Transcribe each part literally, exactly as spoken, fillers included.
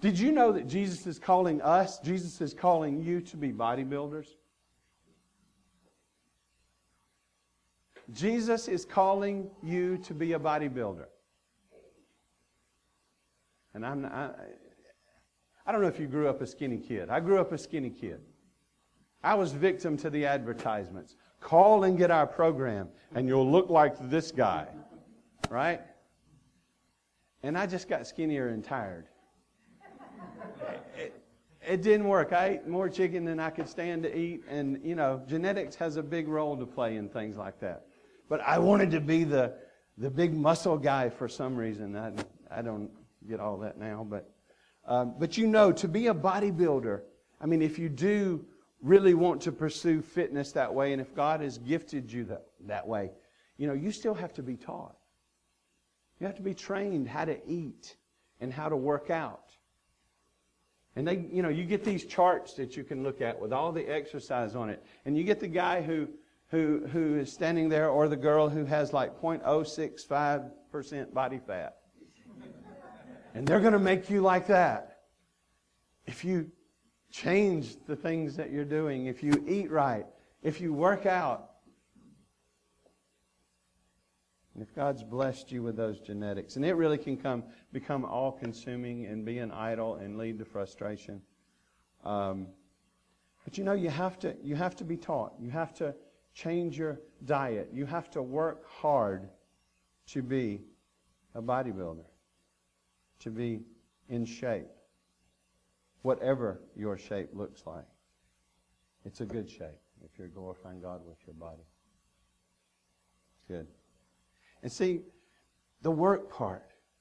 Did you know that Jesus is calling us, Jesus is calling you to be bodybuilders? Jesus is calling you to be a bodybuilder. And I'm not, I, I don't know if you grew up a skinny kid. I grew up a skinny kid. I was victim to the advertisements. Call and get our program, and you'll look like this guy. Right? And I just got skinnier and tired. It, it didn't work. I ate more chicken than I could stand to eat. And, you know, genetics has a big role to play in things like that. But I wanted to be the, the big muscle guy for some reason. I, I don't get all that now. But, um, but you know, to be a bodybuilder, I mean, if you do really want to pursue fitness that way, and if God has gifted you that, that way, you know, you still have to be taught. You have to be trained how to eat and how to work out. And they, you know, you get these charts that you can look at with all the exercise on it. And you get the guy who who who is standing there, or the girl who has like zero point zero six five percent body fat. And they're going to make you like that. If you change the things that you're doing, if you eat right, if you work out, and if God's blessed you with those genetics, and it really can come become all-consuming and be an idol and lead to frustration. Um, but you know, you have to you have to be taught. You have to change your diet. You have to work hard to be a bodybuilder, to be in shape, whatever your shape looks like. It's a good shape if you're glorifying God with your body. Good. And see, the work part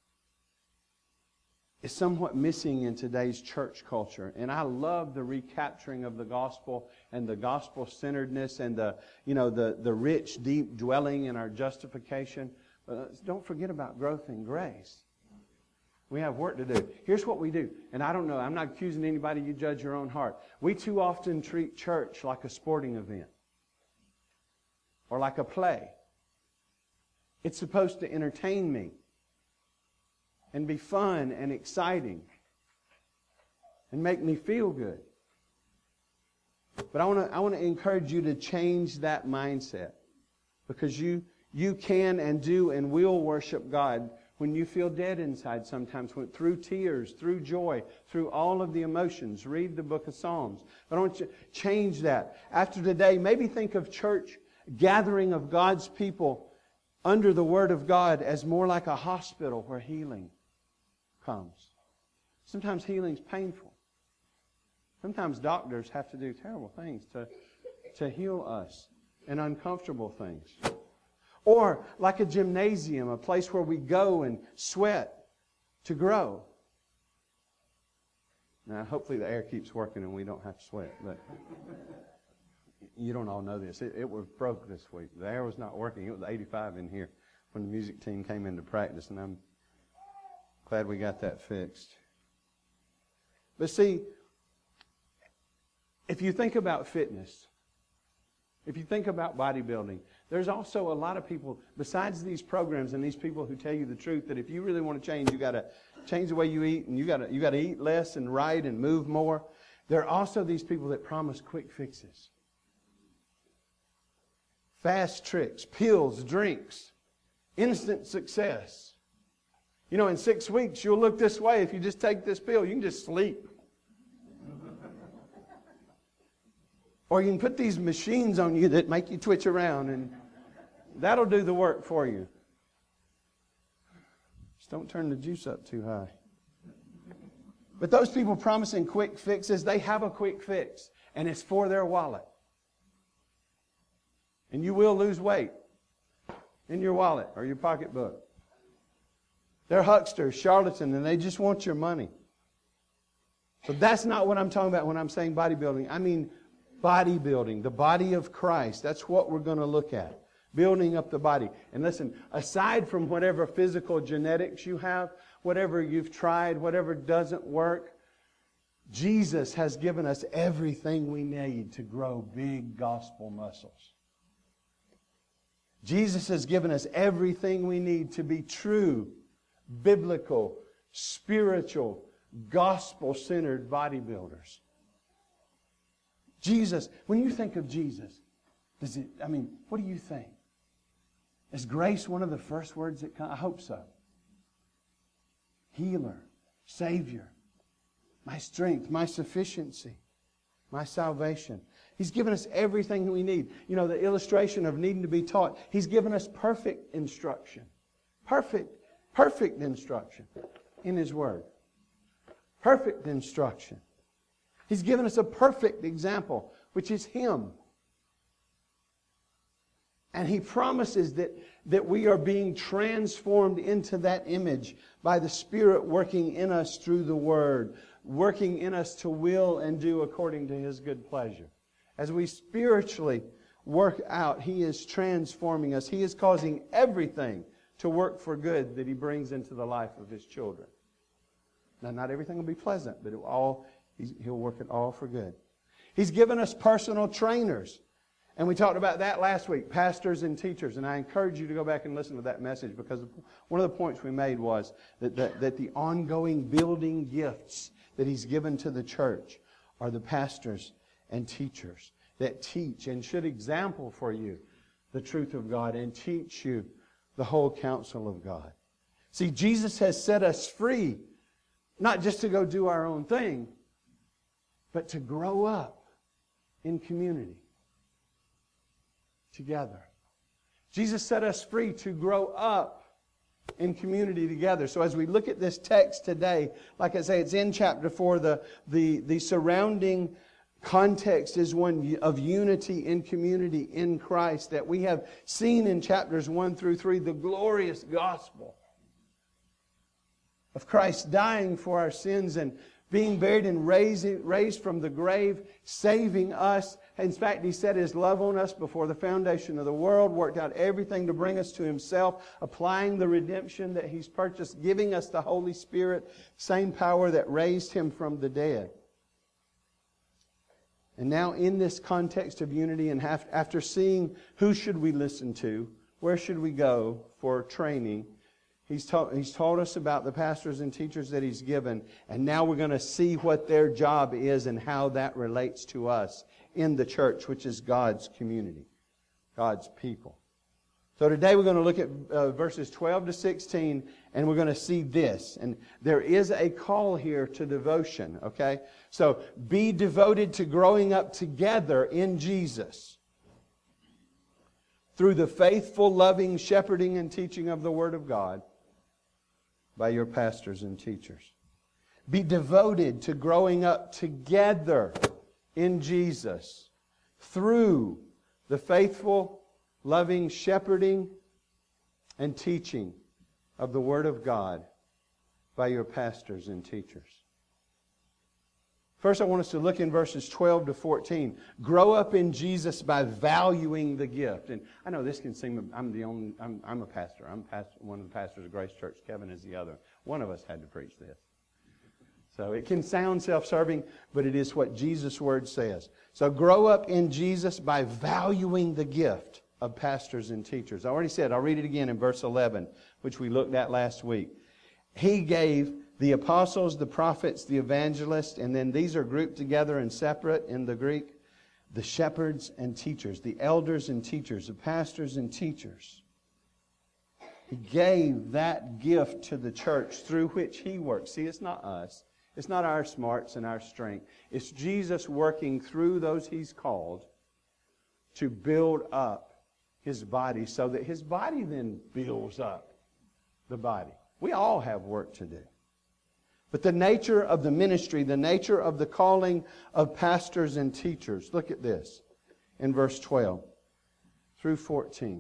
is somewhat missing in today's church culture. And I love the recapturing of the gospel and the gospel-centeredness and the, you know, the, the rich, deep dwelling in our justification. But don't forget about growth in grace. We have work to do. Here's what we do. And I don't know, I'm not accusing anybody, you judge your own heart. We too often treat church like a sporting event or like a play. It's supposed to entertain me and be fun and exciting and make me feel good. But I want to I want to encourage you to change that mindset, because you you can and do and will worship God when you feel dead inside sometimes, through tears, through joy, through all of the emotions. Read the book of Psalms. But I want you to change that. After today, maybe think of church gathering of God's people under the Word of God as more like a hospital where healing comes. Sometimes healing's painful. Sometimes doctors have to do terrible things to, to heal us, and uncomfortable things. Or like a gymnasium, a place where we go and sweat to grow. Now, hopefully the air keeps working and we don't have to sweat, but you don't all know this. It, it was broke this week. The air was not working. It was eighty-five in here when the music team came into practice, and I'm glad we got that fixed. But see, if you think about fitness, if you think about bodybuilding, there's also a lot of people, besides these programs and these people who tell you the truth, that if you really want to change, you got to change the way you eat, and you got to you got to eat less and right and move more. There are also these people that promise quick fixes. Fast tricks, pills, drinks, instant success. You know, in six weeks, you'll look this way. If you just take this pill, you can just sleep. Or you can put these machines on you that make you twitch around, and that'll do the work for you. Just don't turn the juice up too high. But those people promising quick fixes, they have a quick fix, and it's for their wallet. And you will lose weight in your wallet or your pocketbook. They're hucksters, charlatans, and they just want your money. So that's not what I'm talking about when I'm saying bodybuilding. I mean bodybuilding, the body of Christ. That's what we're going to look at. Building up the body. And listen, aside from whatever physical genetics you have, whatever you've tried, whatever doesn't work, Jesus has given us everything we need to grow big gospel muscles. Jesus has given us everything we need to be true, biblical, spiritual, gospel-centered bodybuilders. Jesus, when you think of Jesus, does it, I mean, what do you think? Is grace one of the first words that come? I hope so. Healer, Savior, my strength, my sufficiency, my salvation. He's given us everything we need. You know, the illustration of needing to be taught. He's given us perfect instruction. Perfect, perfect instruction in His Word. Perfect instruction. He's given us a perfect example, which is Him. And He promises that, that we are being transformed into that image by the Spirit working in us through the Word, working in us to will and do according to His good pleasure. As we spiritually work out, He is transforming us. He is causing everything to work for good that He brings into the life of His children. Now, not everything will be pleasant, but it will all, He'll work it all for good. He's given us personal trainers. And we talked about that last week, pastors and teachers. And I encourage you to go back and listen to that message, because one of the points we made was that, that, that the ongoing building gifts that He's given to the church are the pastors and teachers that teach and should example for you the truth of God and teach you the whole counsel of God. See, Jesus has set us free, not just to go do our own thing, but to grow up in community together. Jesus set us free to grow up in community together. So as we look at this text today, like I say, it's in chapter four. The, the, the surrounding context is one of unity in community in Christ, that we have seen in chapters one through three, the glorious gospel of Christ dying for our sins and being buried and raised, raised from the grave, saving us. In fact, He set His love on us before the foundation of the world, worked out everything to bring us to Himself, applying the redemption that He's purchased, giving us the Holy Spirit, same power that raised Him from the dead. And now in this context of unity, and after seeing who should we listen to, where should we go for training, He's taught, he's taught us about the pastors and teachers that He's given. And now we're going to see what their job is and how that relates to us in the church, which is God's community, God's people. So today we're going to look at uh, verses twelve to sixteen, and we're going to see this. And there is a call here to devotion, okay? So be devoted to growing up together in Jesus through the faithful, loving shepherding and teaching of the Word of God by your pastors and teachers. Be devoted to growing up together in Jesus through the faithful, loving shepherding and teaching of the Word of God by your pastors and teachers. First, I want us to look in verses twelve to fourteen. Grow up in Jesus by valuing the gift. And I know this can seem, I'm the only, I'm, I'm a pastor. I'm pastor, one of the pastors of Grace Church. Kevin is the other. One of us had to preach this. So it can sound self-serving, but it is what Jesus' Word says. So grow up in Jesus by valuing the gift of pastors and teachers. I already said, I'll read it again in verse eleven, which we looked at last week. He gave the apostles, the prophets, the evangelists, and then these are grouped together and separate in the Greek, the shepherds and teachers, the elders and teachers, the pastors and teachers. He gave that gift to the church through which He works. See, it's not us. It's not our smarts and our strength. It's Jesus working through those He's called to build up His body so that His body then builds up the body. We all have work to do. But the nature of the ministry, the nature of the calling of pastors and teachers, look at this in verse twelve through fourteen.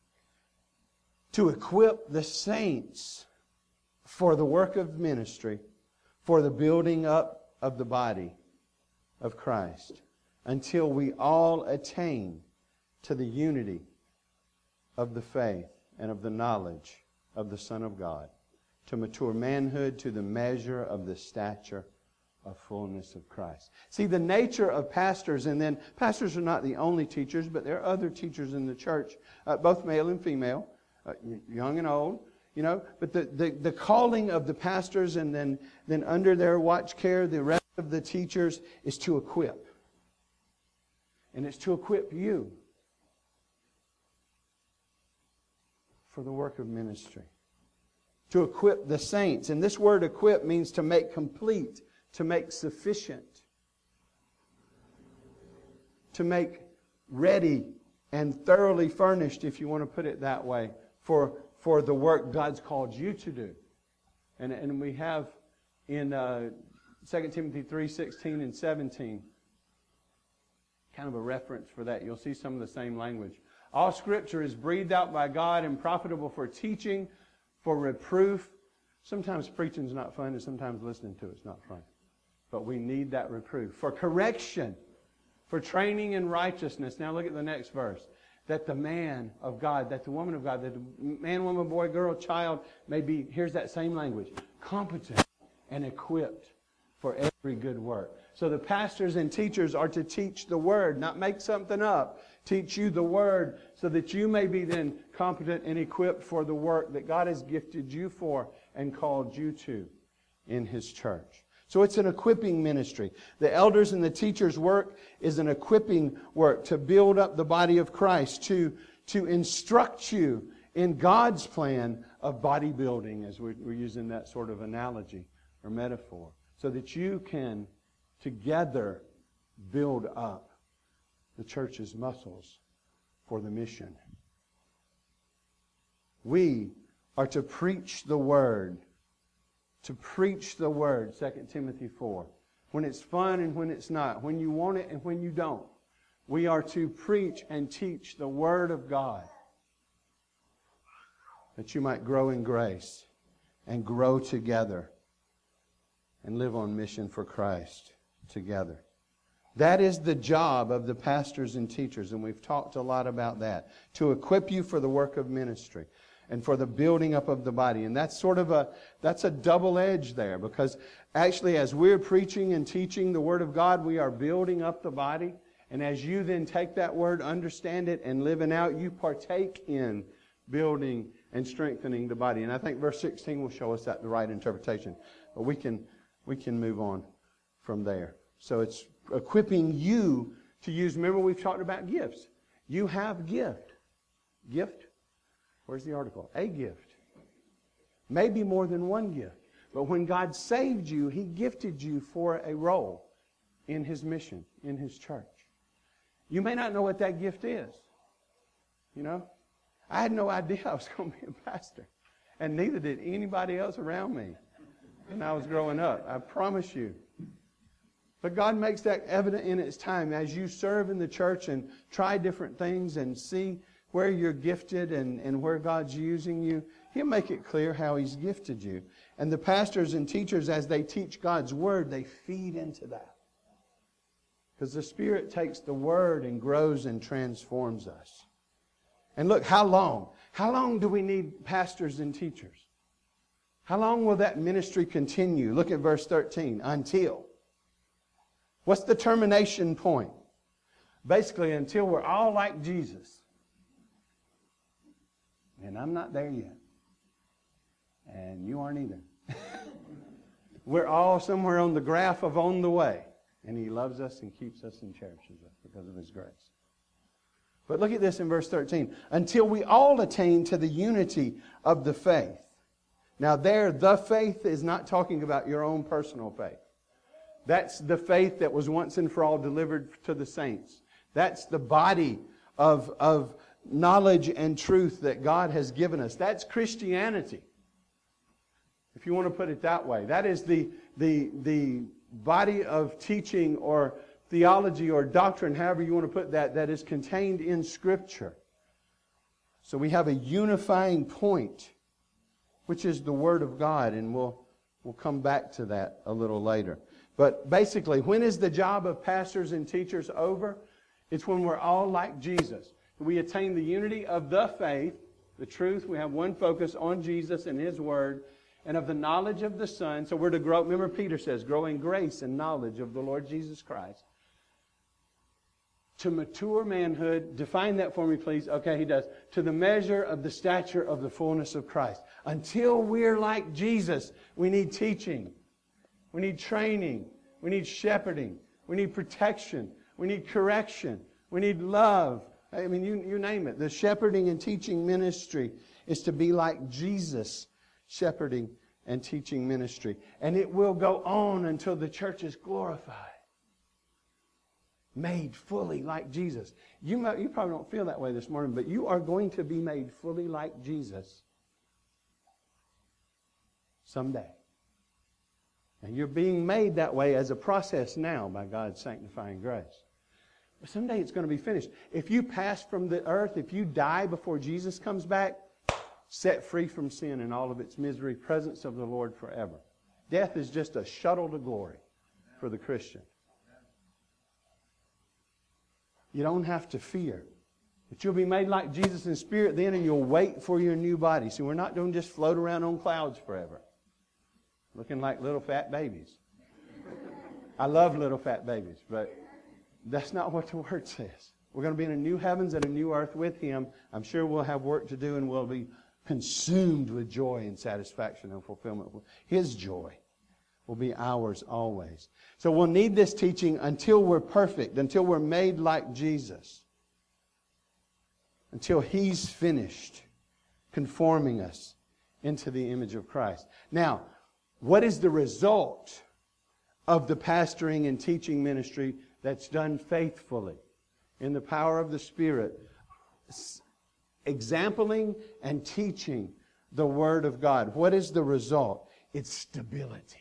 To equip the saints for the work of ministry, for the building up of the body of Christ, until we all attain to the unity of the faith and of the knowledge of the Son of God, to mature manhood, to the measure of the stature of fullness of Christ. See, the nature of pastors, and then pastors are not the only teachers, but there are other teachers in the church, uh, both male and female, uh, young and old. You know, but the, the, the calling of the pastors and then, then under their watch care, the rest of the teachers is to equip. And it's to equip you for the work of ministry. To equip the saints. And this word equip means to make complete, to make sufficient, to make ready and thoroughly furnished, if you want to put it that way, for, for the work God's called you to do. And, and we have in uh, Second Timothy three sixteen and seventeen kind of a reference for that. You'll see some of the same language. All Scripture is breathed out by God and profitable for teaching, for reproof. Sometimes preaching's not fun, and sometimes listening to it's not fun. But we need that reproof. For correction, for training in righteousness. Now look at the next verse. That the man of God, that the woman of God, that the man, woman, boy, girl, child may be, here's that same language, competent and equipped for every good work. So the pastors and teachers are to teach the Word, not make something up. Teach you the Word so that you may be then competent and equipped for the work that God has gifted you for and called you to in His church. So it's an equipping ministry. The elders and the teachers' work is an equipping work to build up the body of Christ, to, to instruct you in God's plan of bodybuilding, as we're, we're using that sort of analogy or metaphor, so that you can together build up the church's muscles for the mission. We are to preach the Word. To preach the Word, Second Timothy four. When it's fun and when it's not. When you want it and when you don't. We are to preach and teach the Word of God. That you might grow in grace and grow together and live on mission for Christ together. That is the job of the pastors and teachers, and we've talked a lot about that. To equip you for the work of ministry and for the building up of the body. And that's sort of a, that's a double edge there, because actually as we're preaching and teaching the Word of God, we are building up the body. And as you then take that Word, understand it, and live it out, you partake in building and strengthening the body. And I think verse sixteen will show us that the right interpretation. But we can, we can move on from there. So it's equipping you to use, remember we've talked about gifts. You have gift. Gift? Where's the article? A gift. Maybe more than one gift. But when God saved you, He gifted you for a role in His mission, in His church. You may not know what that gift is. You know? I had no idea I was going to be a pastor. And neither did anybody else around me when I was growing up. I promise you. But God makes that evident in its time. As you serve in the church and try different things and see where you're gifted and, and where God's using you, He'll make it clear how He's gifted you. And the pastors and teachers, as they teach God's Word, they feed into that. Because the Spirit takes the Word and grows and transforms us. And look, how long? How long do we need pastors and teachers? How long will that ministry continue? Look at verse thirteen. Until. What's the termination point? Basically, until we're all like Jesus. And I'm not there yet. And you aren't either. We're all somewhere on the graph of on the way. And He loves us and keeps us and cherishes us because of His grace. But look at this in verse thirteen. Until we all attain to the unity of the faith. Now there, the faith is not talking about your own personal faith. That's the faith that was once and for all delivered to the saints. That's the body of, of knowledge and truth that God has given us. That's Christianity. If you want to put it that way. That is the, the, the body of teaching or theology or doctrine, however you want to put that, that is contained in Scripture. So we have a unifying point, which is the Word of God, and we'll, we'll come back to that a little later. But basically, when is the job of pastors and teachers over? It's when we're all like Jesus. We attain the unity of the faith, the truth. We have one focus on Jesus and His Word, and of the knowledge of the Son. So we're to grow, remember Peter says, grow in grace and knowledge of the Lord Jesus Christ. To mature manhood, define that for me, please. Okay, he does. To the measure of the stature of the fullness of Christ. Until we're like Jesus, we need teaching. We need training. We need shepherding. We need protection. We need correction. We need love. I mean, you, you name it. The shepherding and teaching ministry is to be like Jesus' shepherding and teaching ministry. And it will go on until the church is glorified. Made fully like Jesus. You, might, you probably don't feel that way this morning, but you are going to be made fully like Jesus someday. And you're being made that way as a process now by God's sanctifying grace. But someday it's going to be finished. If you pass from the earth, if you die before Jesus comes back, set free from sin and all of its misery, presence of the Lord forever. Death is just a shuttle to glory for the Christian. You don't have to fear. But you'll be made like Jesus in spirit then, and you'll wait for your new body. See, we're not going to just float around on clouds forever. Looking like little fat babies. I love little fat babies, but that's not what the Word says. We're going to be in a new heavens and a new earth with Him. I'm sure we'll have work to do, and we'll be consumed with joy and satisfaction and fulfillment. His joy will be ours always. So we'll need this teaching until we're perfect, until we're made like Jesus. Until He's finished conforming us into the image of Christ. Now, what is the result of the pastoring and teaching ministry that's done faithfully in the power of the Spirit? Exampling and teaching the Word of God. What is the result? It's stability.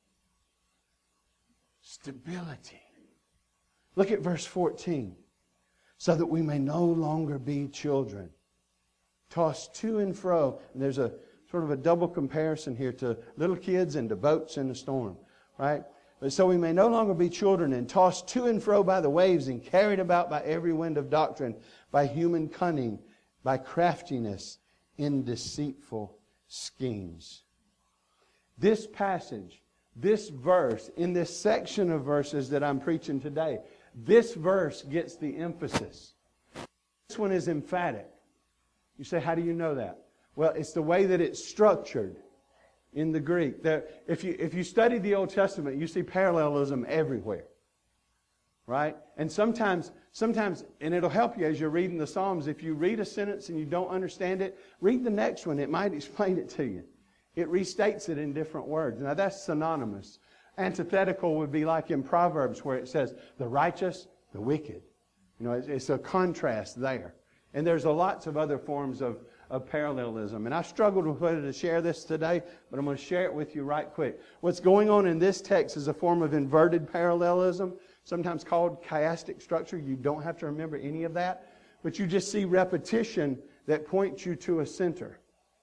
Stability. Look at verse fourteen. So that we may no longer be children, tossed to and fro. And there's a sort of a double comparison here to little kids and to boats in the storm, right? But so we may no longer be children and tossed to and fro by the waves and carried about by every wind of doctrine, by human cunning, by craftiness in deceitful schemes. This passage, this verse, in this section of verses that I'm preaching today, this verse gets the emphasis. This one is emphatic. You say, how do you know that? Well, it's the way that it's structured in the Greek. There, if you, if you study the Old Testament, you see parallelism everywhere. Right? And sometimes, sometimes, and it'll help you as you're reading the Psalms, if you read a sentence and you don't understand it, read the next one. It might explain it to you. It restates it in different words. Now that's synonymous. Antithetical would be like in Proverbs where it says, the righteous, the wicked. You know, it's, it's a contrast there. And there's a lots of other forms of, of parallelism. And I struggled with whether to share this today, but I'm going to share it with you right quick. What's going on in this text is a form of inverted parallelism, sometimes called chiastic structure. You don't have to remember any of that, but you just see repetition that points you to a center.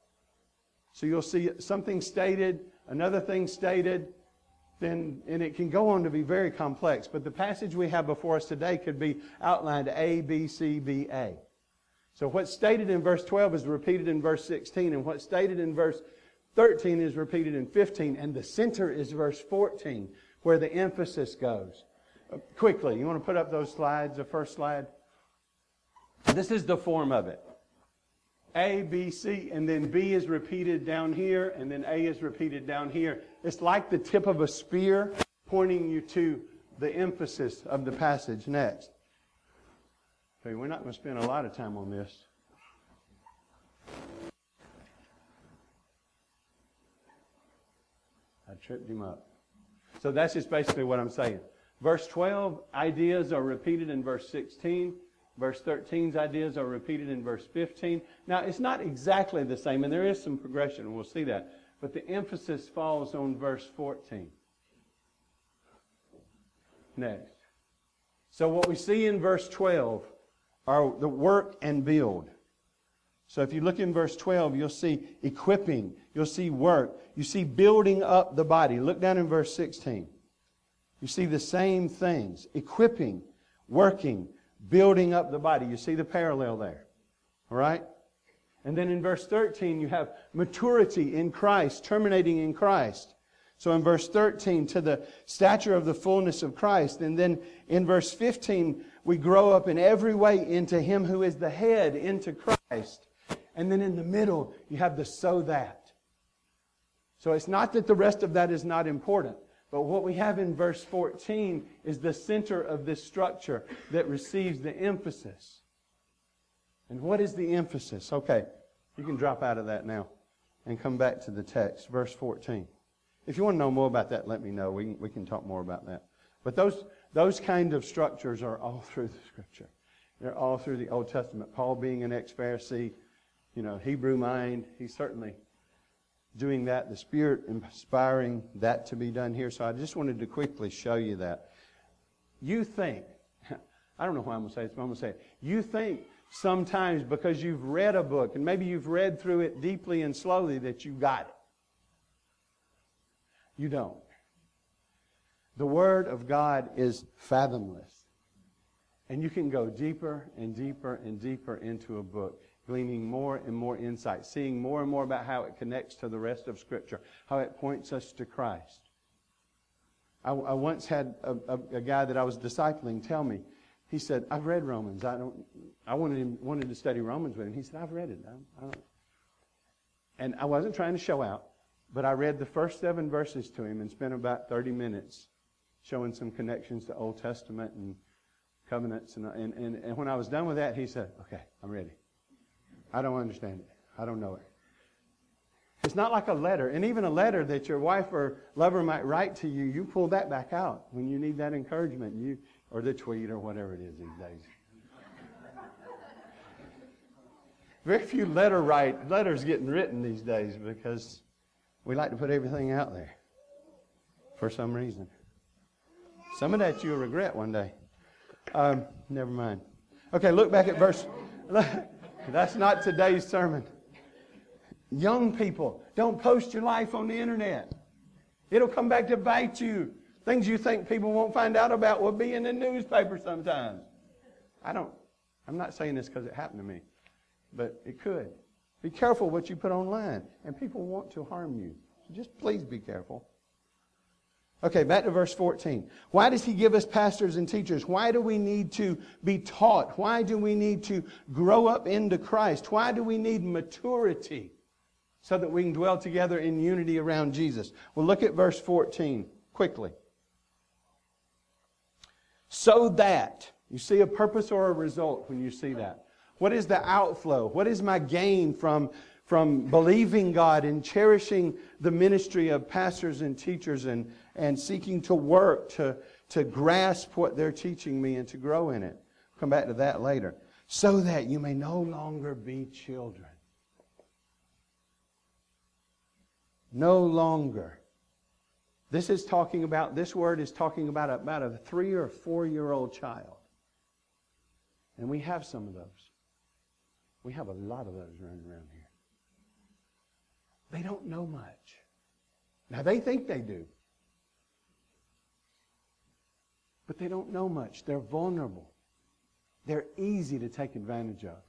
So you'll see something stated, another thing stated, then, and it can go on to be very complex. But the passage we have before us today could be outlined A, B, C, B, A. So what's stated in verse twelve is repeated in verse sixteen, and what's stated in verse thirteen is repeated in fifteen, and the center is verse fourteen, where the emphasis goes. Uh, quickly, you want to put up those slides, the first slide? This is the form of it. A, B, C, and then B is repeated down here, and then A is repeated down here. It's like the tip of a spear pointing you to the emphasis of the passage next. Okay, we're not going to spend a lot of time on this. I tripped him up. So that's just basically what I'm saying. Verse twelve, ideas are repeated in verse sixteen. Verse thirteen's ideas are repeated in verse fifteen. Now, it's not exactly the same, and there is some progression, and we'll see that. But the emphasis falls on verse fourteen. Next. So what we see in verse twelve are the work and build. So if you look in verse twelve, you'll see equipping. You'll see work. You see building up the body. Look down in verse sixteen. You see the same things. Equipping, working, building up the body. You see the parallel there. All right? And then in verse thirteen, you have maturity in Christ, terminating in Christ. So in verse thirteen, to the stature of the fullness of Christ. And then in verse fifteen, we grow up in every way into Him who is the head, into Christ. And then in the middle, you have the so that. So it's not that the rest of that is not important. But what we have in verse fourteen is the center of this structure that receives the emphasis. And what is the emphasis? Okay, you can drop out of that now and come back to the text, verse fourteen. If you want to know more about that, let me know. We can, we can talk more about that. But those, those kind of structures are all through the Scripture. They're all through the Old Testament. Paul being an ex-Pharisee, you know, Hebrew mind, he's certainly doing that, the Spirit inspiring that to be done here. So I just wanted to quickly show you that. You think, I don't know why I'm going to say this, but I'm going to say it. You think sometimes because you've read a book, and maybe you've read through it deeply and slowly, that you got it. You don't. The Word of God is fathomless. And you can go deeper and deeper and deeper into a book, gleaning more and more insight, seeing more and more about how it connects to the rest of Scripture, how it points us to Christ. I, I once had a, a, a guy that I was discipling tell me, he said, I've read Romans. I don't. I wanted him, wanted to study Romans with him. He said, I've read it. I, I don't. And I wasn't trying to show out, but I read the first seven verses to him and spent about thirty minutes showing some connections to Old Testament and covenants. And, and, and, and when I was done with that, he said, okay, I'm ready. I don't understand it. I don't know it. It's not like a letter. And even a letter that your wife or lover might write to you, you pull that back out when you need that encouragement. You or the tweet or whatever it is these days. Very few letter write letters getting written these days because we like to put everything out there for some reason. Some of that you'll regret one day. Um, never mind. Okay, look back at verse. That's not today's sermon. Young people, don't post your life on the internet. It'll come back to bite you. Things you think people won't find out about will be in the newspaper sometimes. I don't, I'm not saying this because it happened to me, but it could. Be careful what you put online, and people want to harm you. So just please be careful. Okay, back to verse fourteen. Why does He give us pastors and teachers? Why do we need to be taught? Why do we need to grow up into Christ? Why do we need maturity so that we can dwell together in unity around Jesus? Well, look at verse fourteen quickly. So that, you see a purpose or a result when you see that. What is the outflow? What is my gain from, from believing God and cherishing the ministry of pastors and teachers and, and seeking to work to, to grasp what they're teaching me and to grow in it? Come back to that later. So that you may no longer be children. No longer. This is talking about, this word is talking about about a three or four-year-old child. And we have some of those. We have a lot of those running around here. They don't know much. Now, they think they do. But they don't know much. They're vulnerable. They're easy to take advantage of.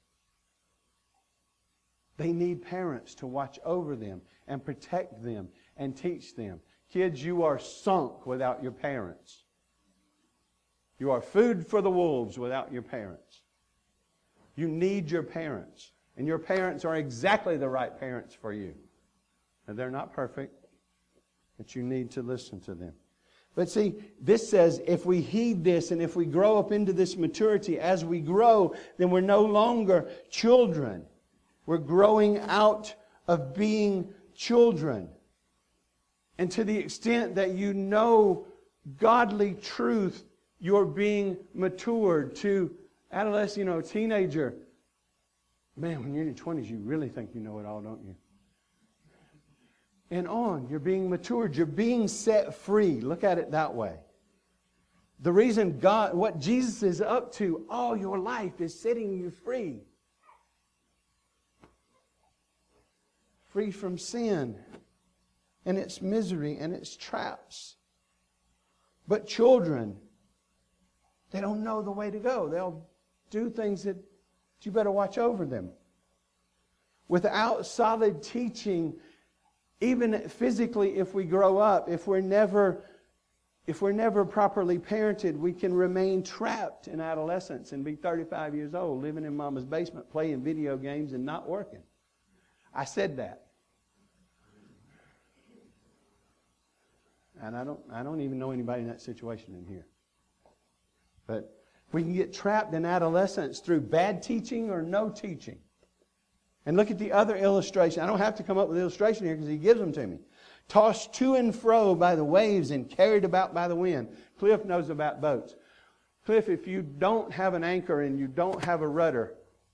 They need parents to watch over them and protect them and teach them. Kids, you are sunk without your parents. You are food for the wolves without your parents. You need your parents. And your parents are exactly the right parents for you. And they're not perfect, but you need to listen to them. But see, this says if we heed this and if we grow up into this maturity, as we grow, then we're no longer children. We're growing out of being children. And to the extent that you know godly truth, you're being matured. To adolescent, you know, teenager. Man, when you're in your twenties, you really think you know it all, don't you? And on, you're being matured. You're being set free. Look at it that way. The reason God, what Jesus is up to all your life is setting you free. Free from sin and its misery and its traps. But children, they don't know the way to go. They'll do things that you better watch over them. Without solid teaching, Even physically, if we grow up, if we're never, if we're never properly parented, we can remain trapped in adolescence and be thirty-five years old, living in mama's basement, playing video games and not working. I said that. And I don't, I don't even know anybody in that situation in here. But we can get trapped in adolescence through bad teaching or no teaching. And look at the other illustration. I don't have to come up with an illustration here because he gives them to me. Tossed to and fro by the waves and carried about by the wind. Cliff knows about boats. Cliff, if you don't have an anchor and you don't have a rudder,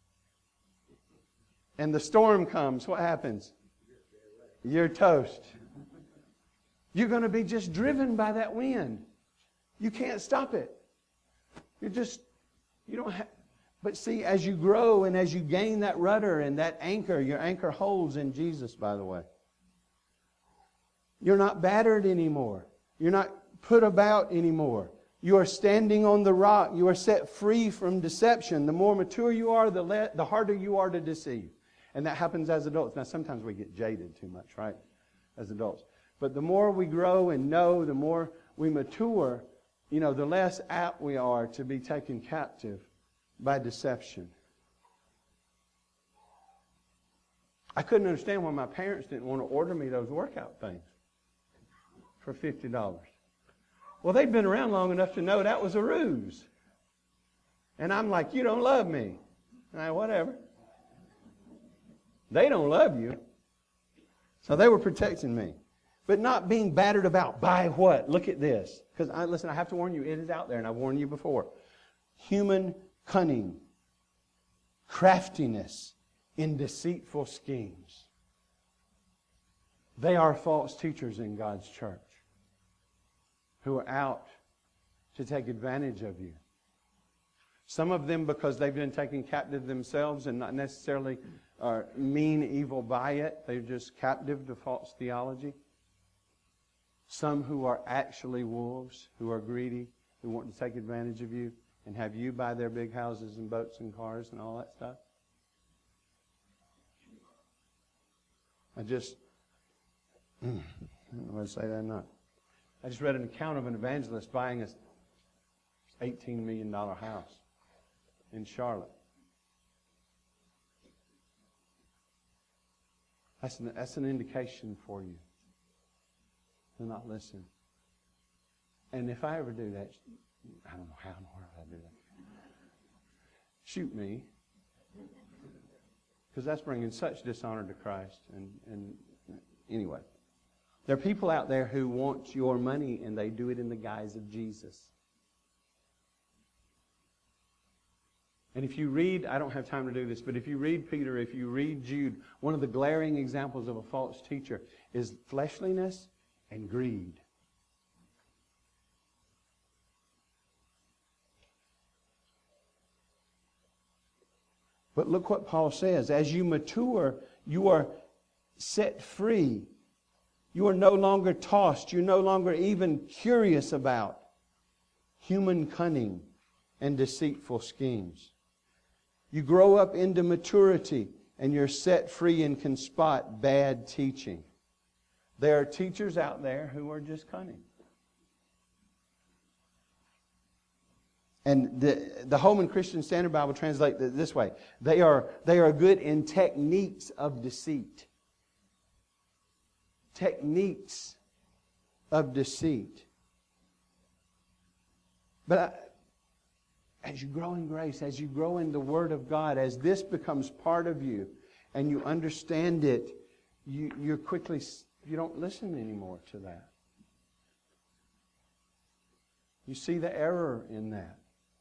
and the storm comes, what happens? You're toast. You're going to be just driven by that wind. You can't stop it. You're just, you don't have, but see, as you grow and as you gain that rudder and that anchor, your anchor holds in Jesus, by the way. You're not battered anymore. You're not put about anymore. You are standing on the rock. You are set free from deception. The more mature you are, the, le- the harder you are to deceive. And that happens as adults. Now, sometimes we get jaded too much, right, as adults. But the more we grow and know, the more we mature, you know, the less apt we are to be taken captive by deception. I couldn't understand why my parents didn't want to order me those workout things for fifty dollars. Well, they'd been around long enough to know that was a ruse. And I'm like, you don't love me. And I, whatever. They don't love you. So they were protecting me. But not being battered about by what? Look at this. Because, I, listen, I have to warn you, it is out there, and I've warned you before. Human cunning, craftiness in deceitful schemes. They are false teachers in God's church who are out to take advantage of you. Some of them because they've been taken captive themselves and not necessarily are mean evil by it. They're just captive to false theology. Some who are actually wolves, who are greedy, who want to take advantage of you and have you buy their big houses and boats and cars and all that stuff. I just, I don't know whether to say that or not. I just read an account of an evangelist buying an eighteen million dollars house in Charlotte. That's an, that's an indication for you to not listen. And if I ever do that, I don't know how in the world I do that. Shoot me. Because that's bringing such dishonor to Christ. And, and anyway, there are people out there who want your money and they do it in the guise of Jesus. And if you read, I don't have time to do this, but if you read Peter, if you read Jude, one of the glaring examples of a false teacher is fleshliness and greed. But look what Paul says. As you mature, you are set free. You are no longer tossed. You're no longer even curious about human cunning and deceitful schemes. You grow up into maturity and you're set free and can spot bad teaching. There are teachers out there who are just cunning. And the, the Holman Christian Standard Bible translates it this way. They are, they are good in techniques of deceit. Techniques of deceit. But I, as you grow in grace, as you grow in the Word of God, as this becomes part of you and you understand it, you, you're quickly, you don't listen anymore to that. You see the error in that.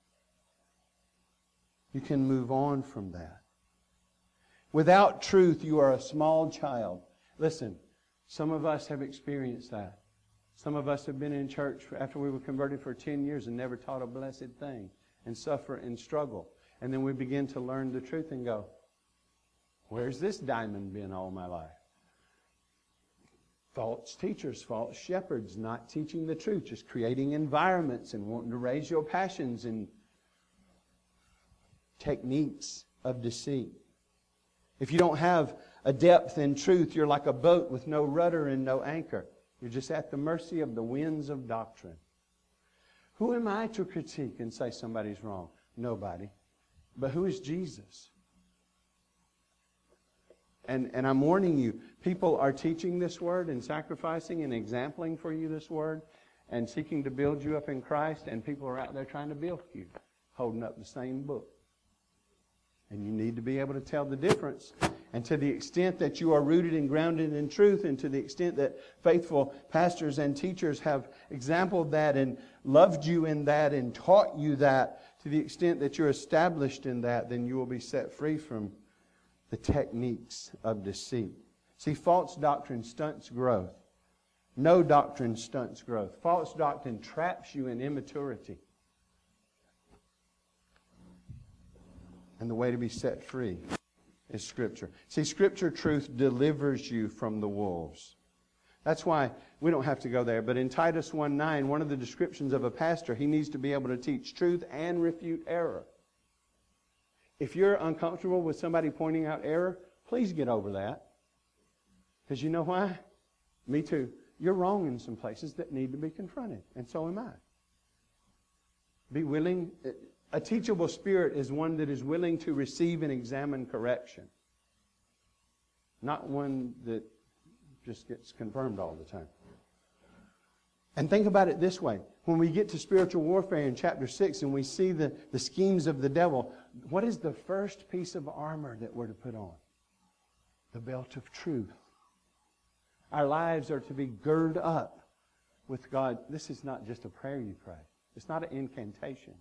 You can move on from that. Without truth, you are a small child. Listen, some of us have experienced that. Some of us have been in church after we were converted for ten years and never taught a blessed thing and suffer and struggle. And then we begin to learn the truth and go, where's this diamond been all my life? False teachers, false shepherds, not teaching the truth, just creating environments and wanting to raise your passions and techniques of deceit. If you don't have a depth in truth, you're like a boat with no rudder and no anchor. You're just at the mercy of the winds of doctrine. Who am I to critique and say somebody's wrong? Nobody. But who is Jesus? And, and I'm warning you, people are teaching this word and sacrificing and exempling for you this word and seeking to build you up in Christ, and people are out there trying to build you, holding up the same book. And you need to be able to tell the difference. And to the extent that you are rooted and grounded in truth, and to the extent that faithful pastors and teachers have exampled that and loved you in that and taught you that, to the extent that you're established in that, then you will be set free from the techniques of deceit. See, false doctrine stunts growth. No doctrine stunts growth. False doctrine traps you in immaturity. And the way to be set free is Scripture. See, Scripture truth delivers you from the wolves. That's why we don't have to go there. But in Titus one nine, one of the descriptions of a pastor, he needs to be able to teach truth and refute error. If you're uncomfortable with somebody pointing out error, please get over that. Because you know why? Me too. You're wrong in some places that need to be confronted. And so am I. Be willing. A teachable spirit is one that is willing to receive and examine correction. Not one that just gets confirmed all the time. And think about it this way. When we get to spiritual warfare in chapter six and we see the, the schemes of the devil, what is the first piece of armor that we're to put on? The belt of truth. Our lives are to be girded up with God. This is not just a prayer you pray. It's not an incantation.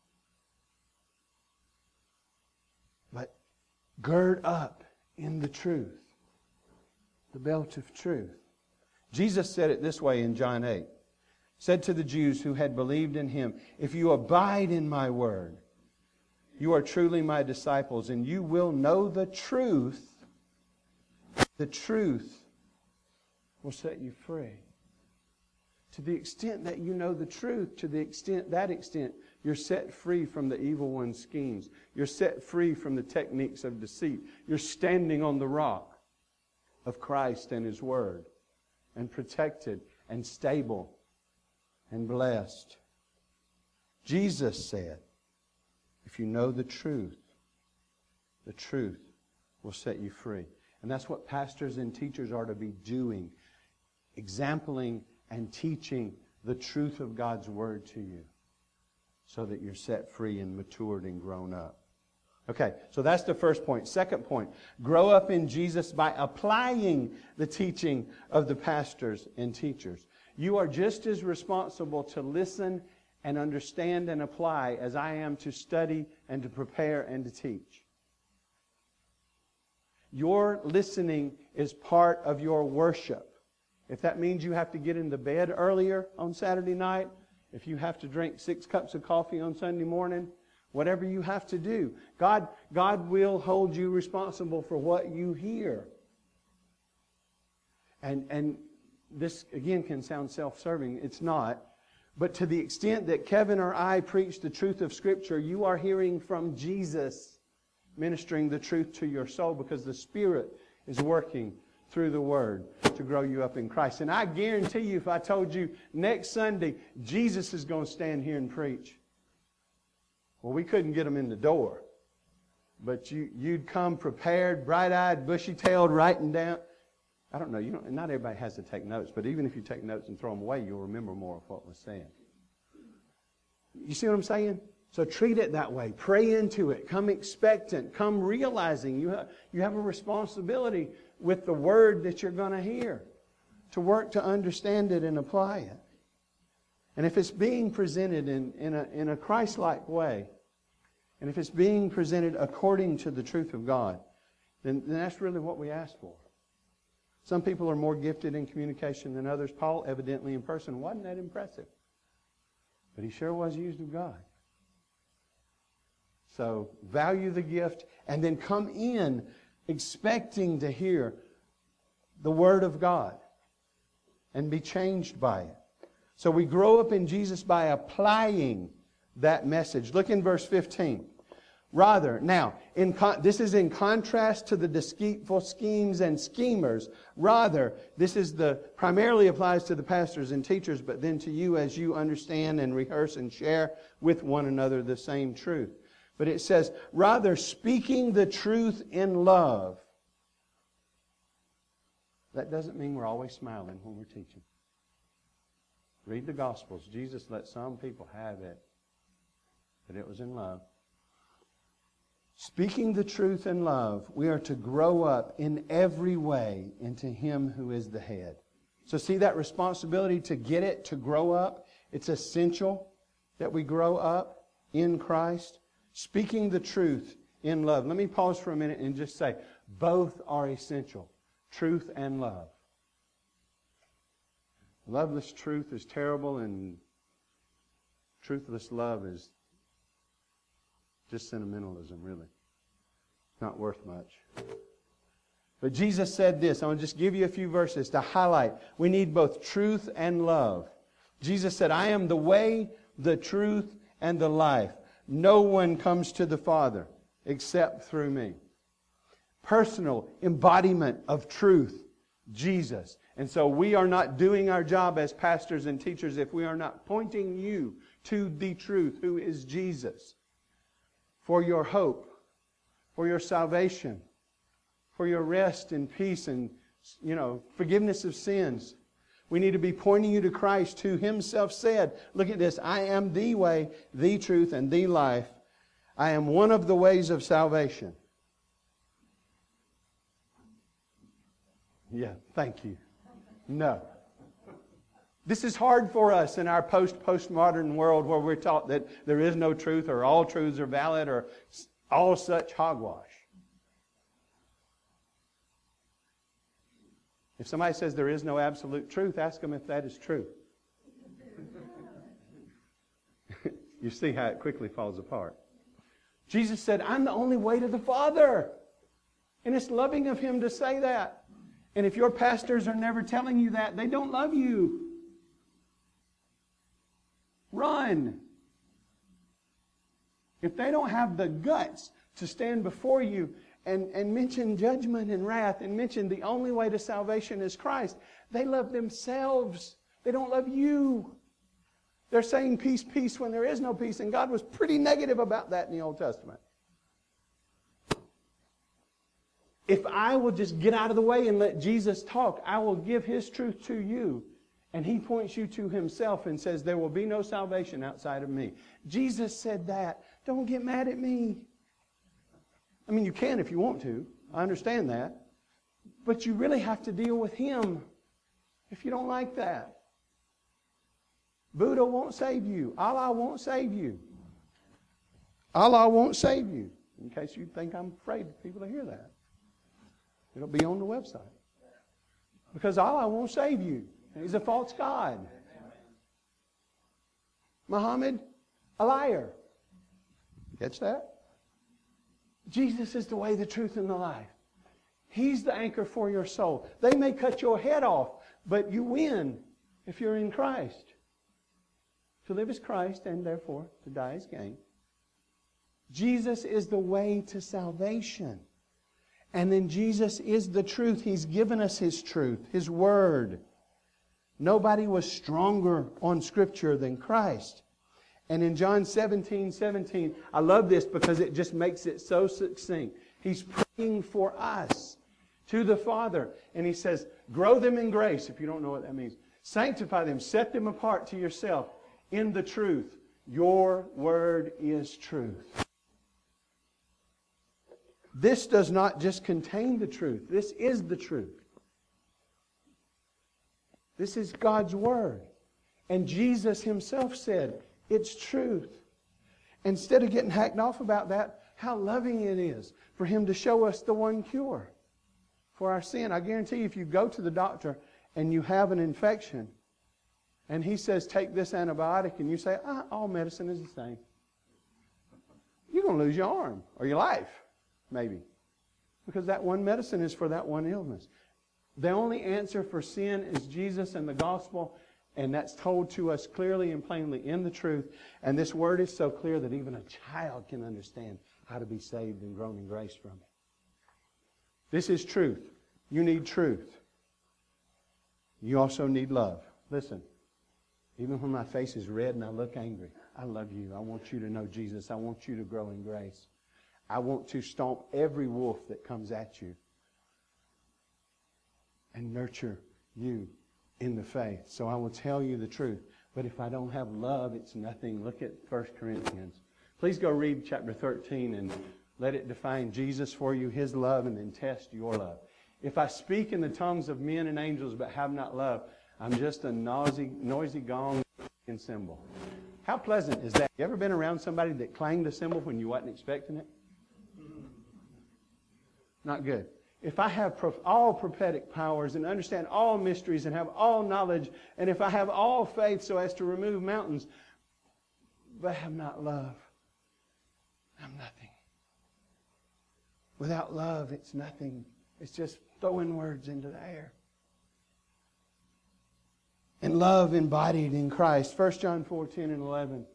But gird up in the truth. The belt of truth. Jesus said it this way in John eight. Said to the Jews who had believed in Him, if you abide in my word, you are truly my disciples, and you will know the truth. The truth will set you free. To the extent that you know the truth, to the extent, that extent, you're set free from the evil one's schemes. You're set free from the techniques of deceit. You're standing on the rock of Christ and His Word, and protected and stable and blessed. Jesus said, if you know the truth, the truth will set you free. And that's what pastors and teachers are to be doing. Exempling and teaching the truth of God's Word to you, so that you're set free and matured and grown up. Okay, so that's the first point. Second point, grow up in Jesus by applying the teaching of the pastors and teachers. You are just as responsible to listen and understand and apply as I am to study and to prepare and to teach. Your listening is part of your worship. If that means you have to get into bed earlier on Saturday night, if you have to drink six cups of coffee on Sunday morning, whatever you have to do, God, God will hold you responsible for what you hear. And, and this, again, can sound self-serving. It's not. But to the extent that Kevin or I preach the truth of Scripture, you are hearing from Jesus ministering the truth to your soul, because the Spirit is working through the Word to grow you up in Christ. And I guarantee you, if I told you next Sunday, Jesus is going to stand here and preach. Well, we couldn't get him in the door. But you, you'd come prepared, bright-eyed, bushy-tailed, writing down. I don't know, you don't, not everybody has to take notes, but even if you take notes and throw them away, you'll remember more of what was said. You see what I'm saying? So treat it that way. Pray into it. Come expectant. Come realizing you have, you have a responsibility with the Word that you're going to hear, to work to understand it and apply it. And if it's being presented in, in a, in a Christ-like way, and if it's being presented according to the truth of God, then, then that's really what we ask for. Some people are more gifted in communication than others. Paul, evidently in person, wasn't that impressive. But he sure was used of God. So value the gift and then come in expecting to hear the Word of God and be changed by it. So we grow up in Jesus by applying that message. Look in verse fifteen. Rather, now, in con- this is in contrast to the deceitful schemes and schemers. Rather, this is the primarily applies to the pastors and teachers, but then to you as you understand and rehearse and share with one another the same truth. But it says, rather speaking the truth in love. That doesn't mean we're always smiling when we're teaching. Read the Gospels. Jesus let some people have it, but it was in love. Speaking the truth in love, we are to grow up in every way into Him who is the head. So see that responsibility to get it, to grow up. It's essential that we grow up in Christ. Speaking the truth in love. Let me pause for a minute and just say, both are essential. Truth and love. Loveless truth is terrible, and truthless love is just sentimentalism, really. It's not worth much. But Jesus said this. I want to just give you a few verses to highlight. We need both truth and love. Jesus said, I am the way, the truth, and the life. No one comes to the Father except through me. Personal embodiment of truth, Jesus. And so we are not doing our job as pastors and teachers if we are not pointing you to the truth, who is Jesus. For your hope, for your salvation, for your rest and peace and, you know, forgiveness of sins. We need to be pointing you to Christ, who Himself said, look at this, I am the way, the truth, and the life. I am one of the ways of salvation. Yeah, thank you. No. This is hard for us in our post-postmodern world where we're taught that there is no truth or all truths are valid or all such hogwash. If somebody says there is no absolute truth, ask them if that is true. You see how it quickly falls apart. Jesus said, I'm the only way to the Father. And it's loving of Him to say that. And if your pastors are never telling you that, they don't love you. Run. If they don't have the guts to stand before you and, and mention judgment and wrath and mention the only way to salvation is Christ, they love themselves. They don't love you. They're saying peace, peace when there is no peace. And God was pretty negative about that in the Old Testament. If I will just get out of the way and let Jesus talk, I will give His truth to you. And He points you to Himself and says, there will be no salvation outside of me. Jesus said that. Don't get mad at me. I mean, you can if you want to. I understand that. But you really have to deal with Him if you don't like that. Buddha won't save you. Allah won't save you. Allah won't save you. In case you think I'm afraid people to hear that. It'll be on the website. Because Allah won't save you. He's a false god. Muhammad, a liar. Catch that? Jesus is the way, the truth, and the life. He's the anchor for your soul. They may cut your head off, but you win if you're in Christ. To live is Christ, and therefore to die is gain. Jesus is the way to salvation. And then Jesus is the truth. He's given us His truth, His Word. Nobody was stronger on Scripture than Christ. And in John seventeen seventeen, I love this because it just makes it so succinct. He's praying for us to the Father. And He says, grow them in grace, if you don't know what that means. Sanctify them, set them apart to yourself in the truth. Your Word is truth. This does not just contain the truth. This is the truth. This is God's Word. And Jesus Himself said, it's truth. Instead of getting hacked off about that, how loving it is for Him to show us the one cure for our sin. I guarantee you, if you go to the doctor and you have an infection, and he says, take this antibiotic, and you say, ah, all medicine is the same, you're going to lose your arm or your life, maybe. Because that one medicine is for that one illness. The only answer for sin is Jesus and the gospel, and that's told to us clearly and plainly in the truth. And this word is so clear that even a child can understand how to be saved and grown in grace from it. This is truth. You need truth. You also need love. Listen, even when my face is red and I look angry, I love you. I want you to know Jesus. I want you to grow in grace. I want to stomp every wolf that comes at you and nurture you in the faith. So I will tell you the truth. But if I don't have love, it's nothing. Look at First Corinthians. Please go read chapter thirteen and let it define Jesus for you, His love, and then test your love. If I speak in the tongues of men and angels but have not love, I'm just a noisy, noisy gong and cymbal. How pleasant is that? You ever been around somebody that clanged a cymbal when you wasn't expecting it? Not good. If I have all prophetic powers and understand all mysteries and have all knowledge, and if I have all faith so as to remove mountains, but have not love, I'm nothing. Without love, it's nothing. It's just throwing words into the air. And love embodied in Christ. First John four, ten and eleven.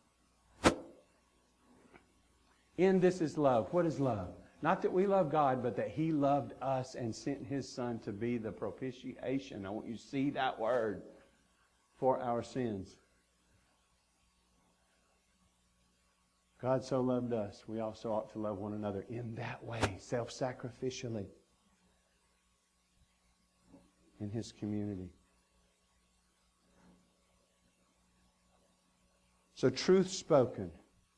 In this is love. What is love? Not that we love God, but that He loved us and sent His Son to be the propitiation. I want you to see that word, for our sins. God so loved us, we also ought to love one another in that way, self-sacrificially, in His community. So truth spoken.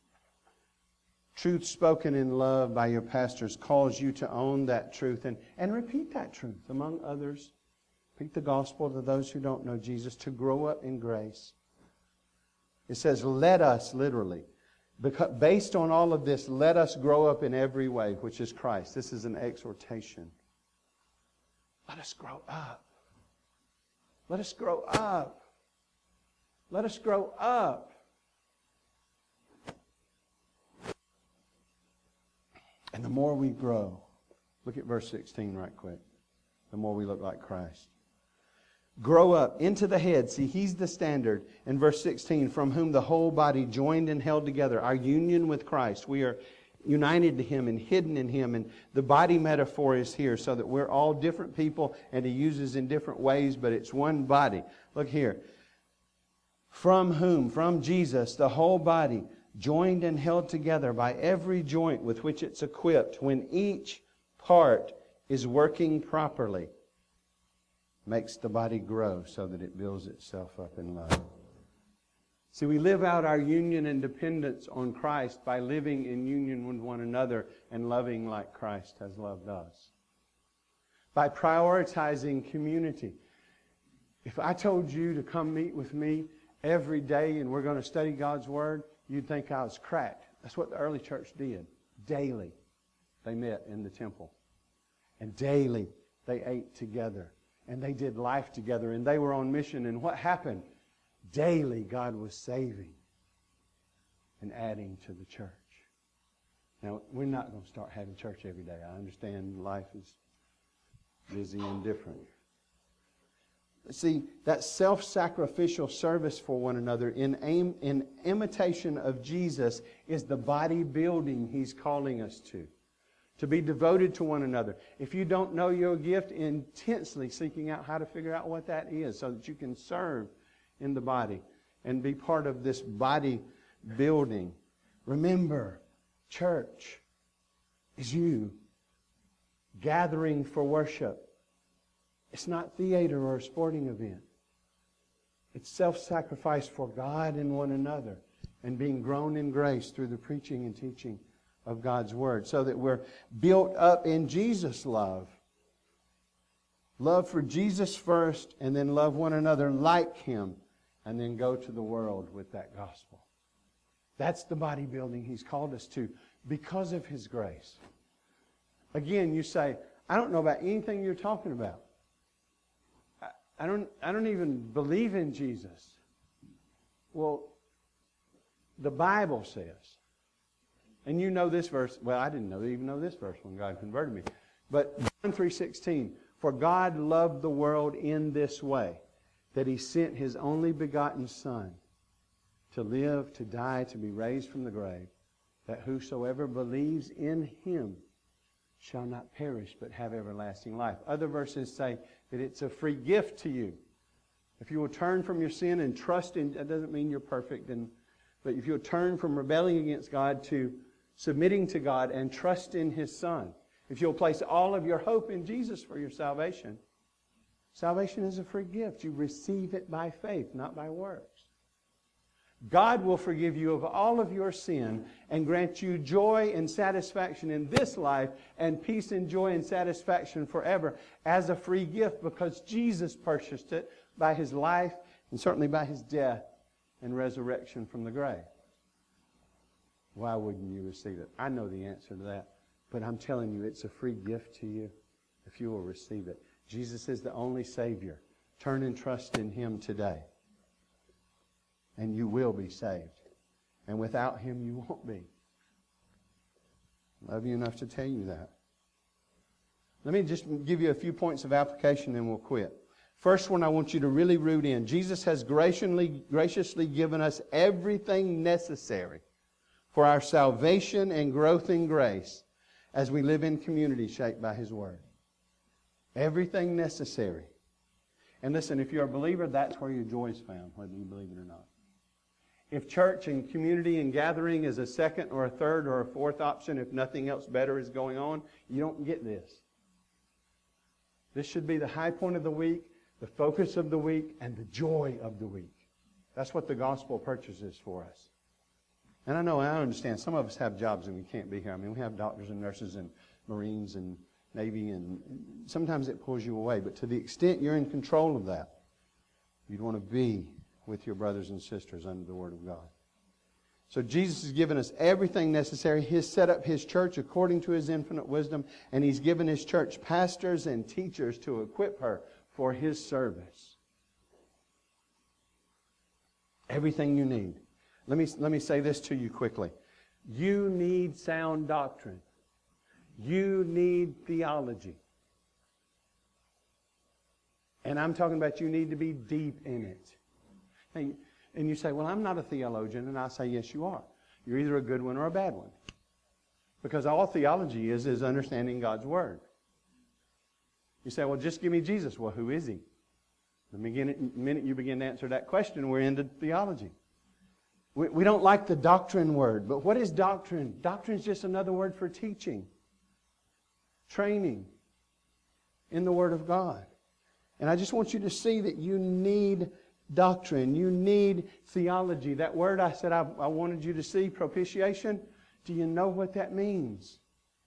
Truth spoken in love by your pastors calls you to own that truth and, and repeat that truth among others. Repeat the gospel to those who don't know Jesus, to grow up in grace. It says, let us, literally, because, based on all of this, let us grow up in every way, which is Christ. This is an exhortation. Let us grow up. Let us grow up. Let us grow up. And the more we grow, look at verse sixteen right quick, the more we look like Christ. Grow up into the head. See, He's the standard. In verse sixteen, from whom the whole body joined and held together, our union with Christ. We are united to Him and hidden in Him. And the body metaphor is here so that we're all different people and He uses in different ways, but it's one body. Look here. From whom? From Jesus, the whole body, joined and held together by every joint with which it's equipped, when each part is working properly, makes the body grow so that it builds itself up in love. See, we live out our union and dependence on Christ by living in union with one another and loving like Christ has loved us. By prioritizing community. If I told you to come meet with me every day and we're going to study God's Word, you'd think I was cracked. That's what the early church did. Daily, they met in the temple. And daily, they ate together. And they did life together. And they were on mission. And what happened? Daily, God was saving and adding to the church. Now, we're not going to start having church every day. I understand life is busy and different. See, that self-sacrificial service for one another in, aim, in imitation of Jesus is the body building He's calling us to. To be devoted to one another. If you don't know your gift, intensely seeking out how to figure out what that is so that you can serve in the body and be part of this body building. Remember, church is you gathering for worship. It's not theater or a sporting event. It's self-sacrifice for God and one another and being grown in grace through the preaching and teaching of God's Word so that we're built up in Jesus' love. Love for Jesus first and then love one another like Him and then go to the world with that gospel. That's the bodybuilding He's called us to because of His grace. Again, you say, I don't know about anything you're talking about. I don't, I don't even believe in Jesus. Well, the Bible says, and you know this verse, well, I didn't know, even know this verse when God converted me. But John three sixteen, for God loved the world in this way, that He sent His only begotten Son to live, to die, to be raised from the grave, that whosoever believes in Him shall not perish but have everlasting life. Other verses say that it's a free gift to you. If you will turn from your sin and trust in, that doesn't mean you're perfect, and, but if you'll turn from rebelling against God to submitting to God and trust in His Son, if you'll place all of your hope in Jesus for your salvation, salvation is a free gift. You receive it by faith, not by works. God will forgive you of all of your sin and grant you joy and satisfaction in this life and peace and joy and satisfaction forever as a free gift, because Jesus purchased it by His life and certainly by His death and resurrection from the grave. Why wouldn't you receive it? I know the answer to that, but I'm telling you, it's a free gift to you if you will receive it. Jesus is the only Savior. Turn and trust in Him today, and you will be saved. And without Him, you won't be. I love you enough to tell you that. Let me just give you a few points of application and we'll quit. First one I want you to really root in. Jesus has graciously, graciously given us everything necessary for our salvation and growth in grace as we live in community shaped by His Word. Everything necessary. And listen, if you're a believer, that's where your joy is found, whether you believe it or not. If church and community and gathering is a second or a third or a fourth option, if nothing else better is going on, you don't get this. This should be the high point of the week, the focus of the week, and the joy of the week. That's what the gospel purchases for us. And I know, I understand, some of us have jobs and we can't be here. I mean, we have doctors and nurses and Marines and Navy, and sometimes it pulls you away. But to the extent you're in control of that, you'd want to be with your brothers and sisters under the Word of God. So Jesus has given us everything necessary. He's set up His church according to His infinite wisdom, and He's given His church pastors and teachers to equip her for His service. Everything you need. Let me, let me say this to you quickly. You need sound doctrine. You need theology. And I'm talking about you need to be deep in it. And you say, well, I'm not a theologian. And I say, yes, you are. You're either a good one or a bad one. Because all theology is, is understanding God's Word. You say, well, just give me Jesus. Well, who is He? The minute you begin to answer that question, we're into theology. We, we don't like the doctrine word. But what is doctrine? Doctrine is just another word for teaching. Training in the Word of God. And I just want you to see that you need doctrine. You need theology. That word I said I, I wanted you to see, propitiation, do you know what that means?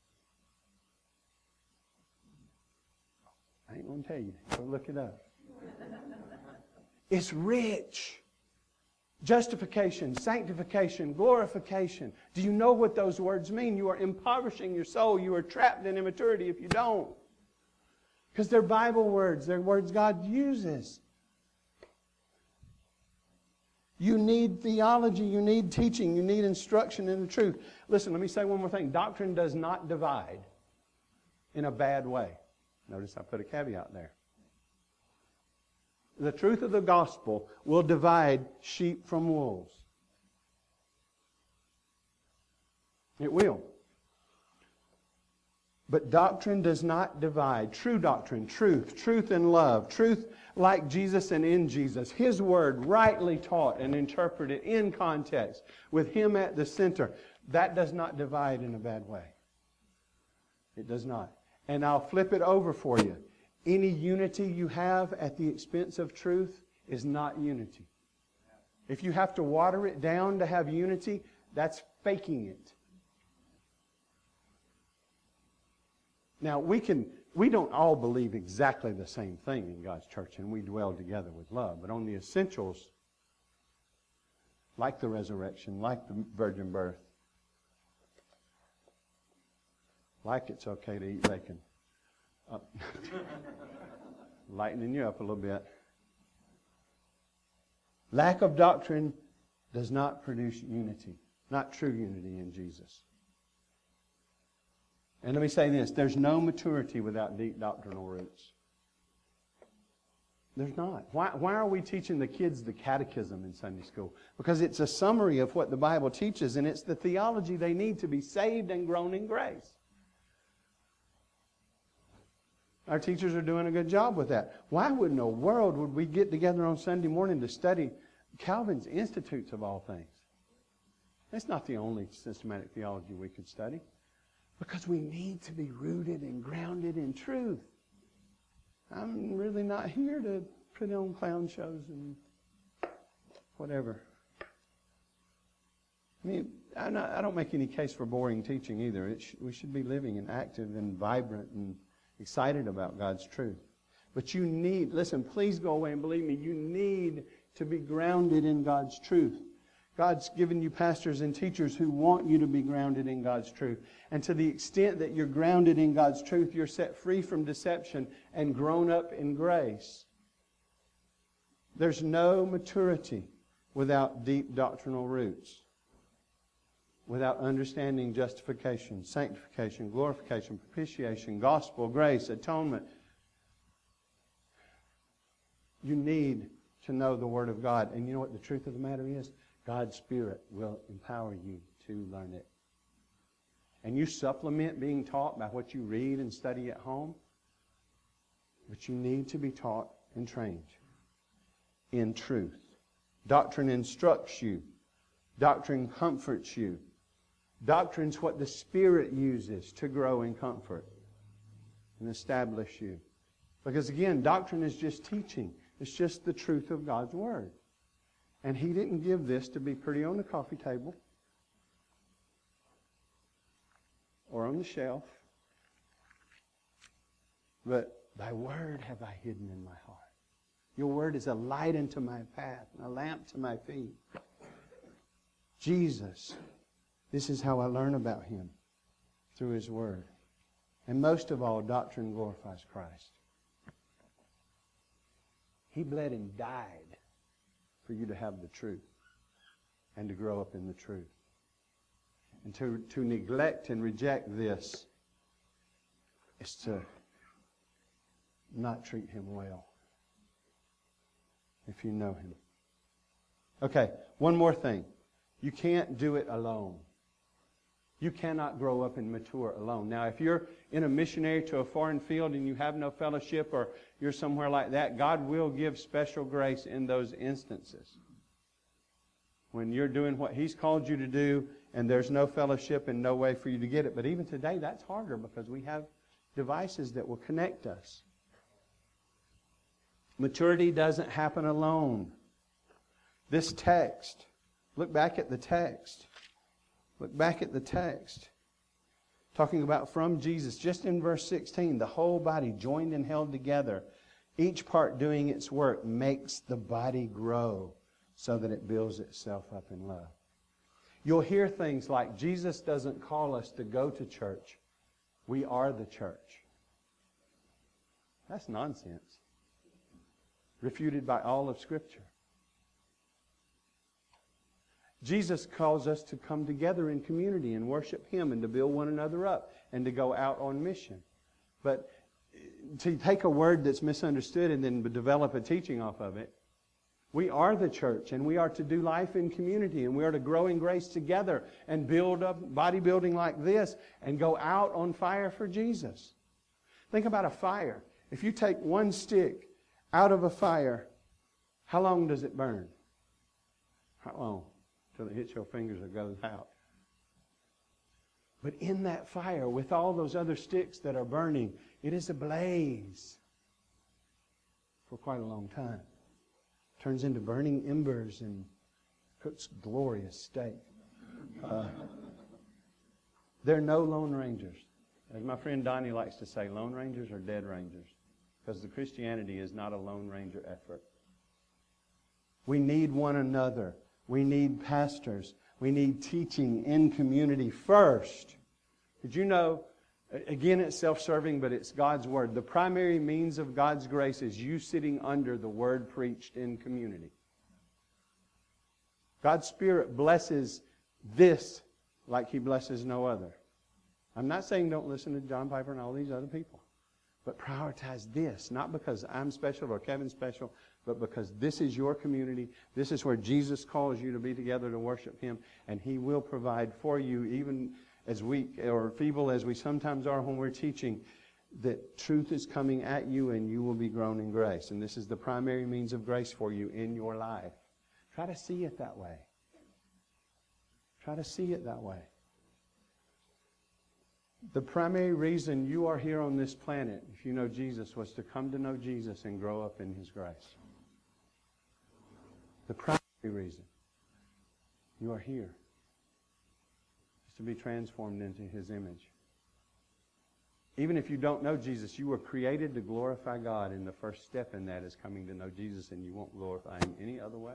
I ain't going to tell you. Go look it up. It's rich. Justification, sanctification, glorification. Do you know what those words mean? You are impoverishing your soul. You are trapped in immaturity if you don't. Because they're Bible words. They're words God uses. You need theology. You need teaching. You need instruction in the truth. Listen, let me say one more thing. Doctrine does not divide in a bad way. Notice I put a caveat there. The truth of the gospel will divide sheep from wolves. It will. But doctrine does not divide. True doctrine, truth, truth and love, truth like Jesus and in Jesus. His Word rightly taught and interpreted in context with Him at the center. That does not divide in a bad way. It does not. And I'll flip it over for you. Any unity you have at the expense of truth is not unity. If you have to water it down to have unity, that's faking it. Now, we can we don't all believe exactly the same thing in God's church, and we dwell together with love. But on the essentials, like the resurrection, like the virgin birth, like it's okay to eat bacon. Uh, lightening you up a little bit. Lack of doctrine does not produce unity, not true unity in Jesus. And let me say this, there's no maturity without deep doctrinal roots. There's not. Why, why are we teaching the kids the catechism in Sunday school? Because it's a summary of what the Bible teaches, and it's the theology they need to be saved and grown in grace. Our teachers are doing a good job with that. Why would in the world would we get together on Sunday morning to study Calvin's Institutes of all things? That's not the only systematic theology we could study. Because we need to be rooted and grounded in truth. I'm really not here to put on clown shows and whatever. I mean, I'm not, I don't make any case for boring teaching either. It sh- we should be living and active and vibrant and excited about God's truth. But you need, listen, please go away and believe me, you need to be grounded in God's truth. God's given you pastors and teachers who want you to be grounded in God's truth. And to the extent that you're grounded in God's truth, you're set free from deception and grown up in grace. There's no maturity without deep doctrinal roots, without understanding justification, sanctification, glorification, propitiation, gospel, grace, atonement. You need to know the Word of God. And you know what the truth of the matter is? God's Spirit will empower you to learn it. And you supplement being taught by what you read and study at home. But you need to be taught and trained in truth. Doctrine instructs you. Doctrine comforts you. Doctrine's what the Spirit uses to grow in comfort and establish you. Because again, doctrine is just teaching. It's just the truth of God's Word. And He didn't give this to be pretty on the coffee table or on the shelf. But Thy Word have I hidden in my heart. Your Word is a light unto my path and a lamp to my feet. Jesus, this is how I learn about Him, through His Word. And most of all, doctrine glorifies Christ. He bled and died for you to have the truth and to grow up in the truth. And to, to neglect and reject this is to not treat Him well, if you know Him. Okay, one more thing. You can't do it alone. You cannot grow up and mature alone. Now, if you're in a missionary to a foreign field and you have no fellowship or you're somewhere like that, God will give special grace in those instances. When you're doing what He's called you to do and there's no fellowship and no way for you to get it. But even today, that's harder because we have devices that will connect us. Maturity doesn't happen alone. This text, look back at the text. Look back at the text. Talking about from Jesus, just in verse sixteen, the whole body joined and held together, each part doing its work, makes the body grow so that it builds itself up in love. You'll hear things like, Jesus doesn't call us to go to church. We are the church. That's nonsense. Refuted by all of Scripture. Jesus calls us to come together in community and worship Him and to build one another up and to go out on mission. But to take a word that's misunderstood and then develop a teaching off of it, we are the church and we are to do life in community and we are to grow in grace together and build up bodybuilding like this and go out on fire for Jesus. Think about a fire. If you take one stick out of a fire, how long does it burn? How long? Till it hits your fingers or goes out. But in that fire, with all those other sticks that are burning, it is ablaze for quite a long time. Turns into burning embers and cooks glorious steak. Uh, there are no Lone Rangers. As my friend Donnie likes to say, Lone Rangers are dead Rangers. Because the Christianity is not a Lone Ranger effort. We need one another. We need pastors. We need teaching in community first. Did you know, again, it's self-serving, but it's God's Word. The primary means of God's grace is you sitting under the Word preached in community. God's Spirit blesses this like He blesses no other. I'm not saying don't listen to John Piper and all these other people. But prioritize this, not because I'm special or Kevin's special, but because this is your community. This is where Jesus calls you to be together to worship Him, and He will provide for you, even as weak or feeble as we sometimes are when we're teaching, that truth is coming at you and you will be grown in grace. And this is the primary means of grace for you in your life. Try to see it that way. Try to see it that way. The primary reason you are here on this planet, if you know Jesus, was to come to know Jesus and grow up in His grace. The primary reason you are here is to be transformed into His image. Even if you don't know Jesus, you were created to glorify God, and the first step in that is coming to know Jesus, and you won't glorify Him any other way.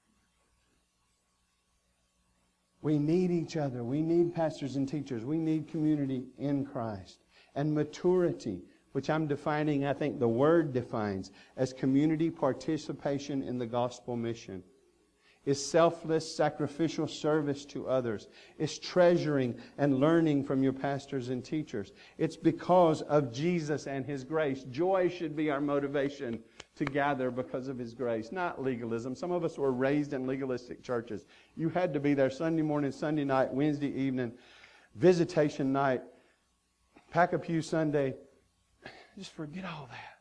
We need each other. We need pastors and teachers. We need community in Christ. And maturity, which I'm defining, I think the Word defines, as community participation in the gospel mission, is selfless, sacrificial service to others. It's treasuring and learning from your pastors and teachers. It's because of Jesus and His grace. Joy should be our motivation to gather because of His grace, not legalism. Some of us were raised in legalistic churches. You had to be there Sunday morning, Sunday night, Wednesday evening, visitation night, pack a pew Sunday. Just forget all that.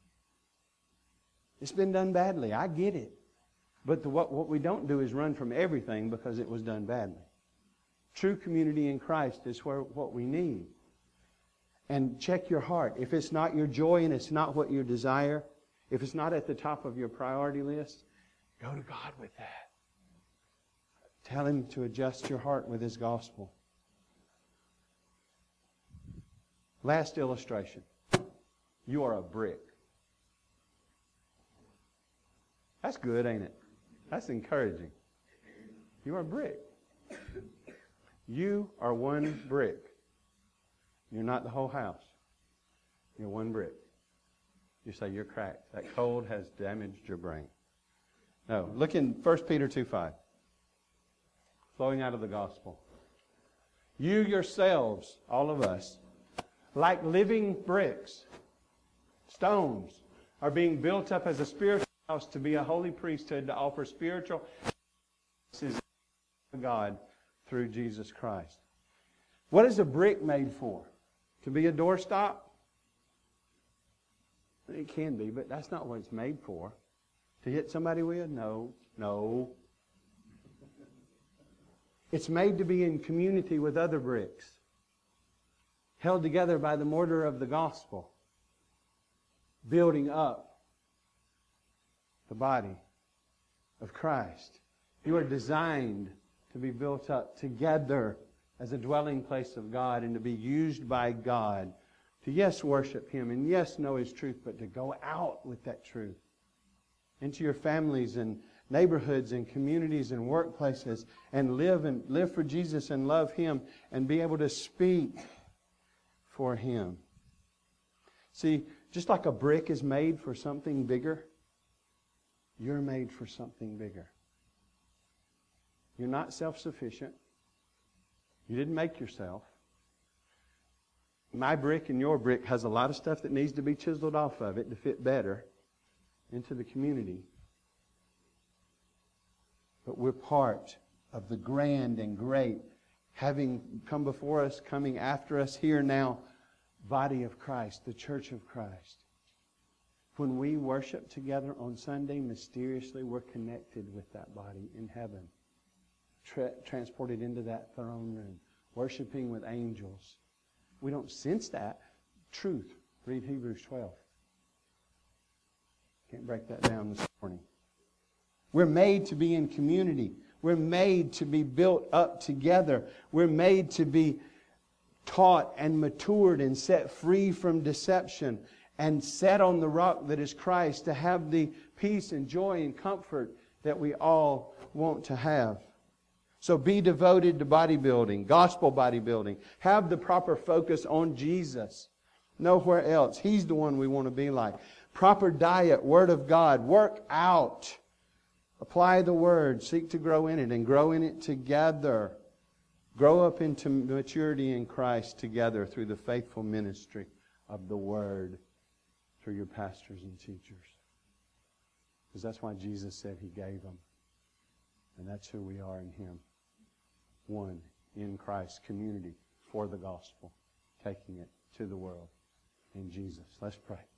It's been done badly. I get it. But the, what, what we don't do is run from everything because it was done badly. True community in Christ is where what we need. And check your heart. If it's not your joy and it's not what you desire, if it's not at the top of your priority list, go to God with that. Tell Him to adjust your heart with His gospel. Last illustration. You are a brick. That's good, ain't it? That's encouraging. You are a brick. You are one brick. You're not the whole house. You're one brick. You say you're cracked. That cold has damaged your brain. No, look in First Peter two five. Flowing out of the gospel. You yourselves, all of us, like living bricks, stones, are being built up as a spiritual house to be a holy priesthood to offer spiritual sacrifices to God through Jesus Christ. What is a brick made for? To be a doorstop? It can be, but that's not what it's made for. To hit somebody with? No, no. It's made to be in community with other bricks, held together by the mortar of the gospel, building up the body of Christ. You are designed to be built up together as a dwelling place of God and to be used by God to, yes, worship Him and, yes, know His truth, but to go out with that truth into your families and neighborhoods and communities and workplaces and live and live for Jesus and love Him and be able to speak for Him. See, just like a brick is made for something bigger, you're made for something bigger. You're not self-sufficient. You didn't make yourself. My brick and your brick has a lot of stuff that needs to be chiseled off of it to fit better into the community. But we're part of the grand and great, having come before us, coming after us here now, body of Christ, the church of Christ. When we worship together on Sunday, mysteriously we're connected with that body in heaven. Tra- transported into that throne room, worshiping with angels. We don't sense that. Truth. Read Hebrews twelve. Can't break that down this morning. We're made to be in community. We're made to be built up together. We're made to be taught and matured and set free from deception and set on the rock that is Christ, to have the peace and joy and comfort that we all want to have. So be devoted to bodybuilding, gospel bodybuilding. Have the proper focus on Jesus. Nowhere else. He's the one we want to be like. Proper diet, Word of God. Work out. Apply the Word. Seek to grow in it and grow in it together. Grow up into maturity in Christ together through the faithful ministry of the Word. for your pastors and teachers. Because that's why Jesus said He gave them. And that's who we are in Him. One in Christ, community for the gospel, taking it to the world in Jesus. Let's pray.